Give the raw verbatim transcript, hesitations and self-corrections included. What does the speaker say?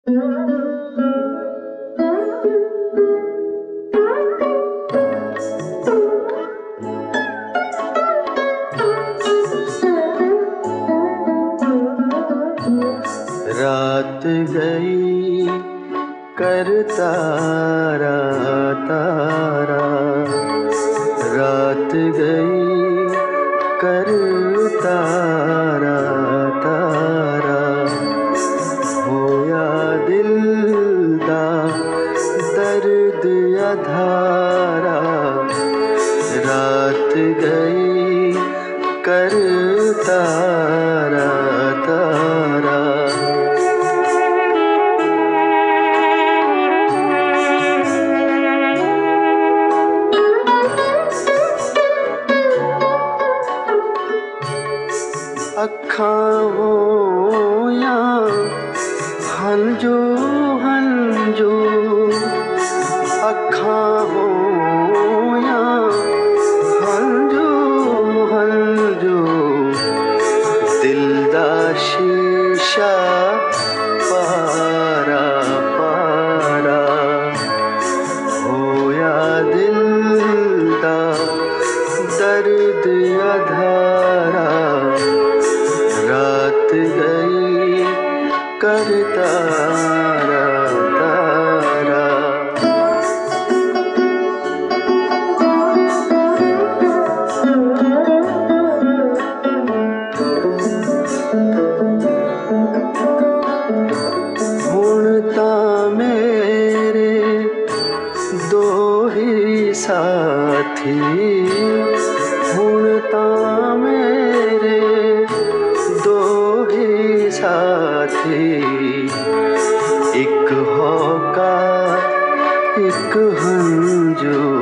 रात गई कर तारा तारा, रात गई कर तारा तारा, होया दिल दा दर्द अधारा। रात गई कर तारा तारा, अखां होया हंजू हंजू, अखां होया हंजू हंजू, दिल दा शीशा पारा पारा, होया दिल दा दर्द अधारा। रात गई कर तारा तारा, हुण तां मेरे दो ही साथी, हुण तां मेरे दो ही साथी, एक होका एक हंजू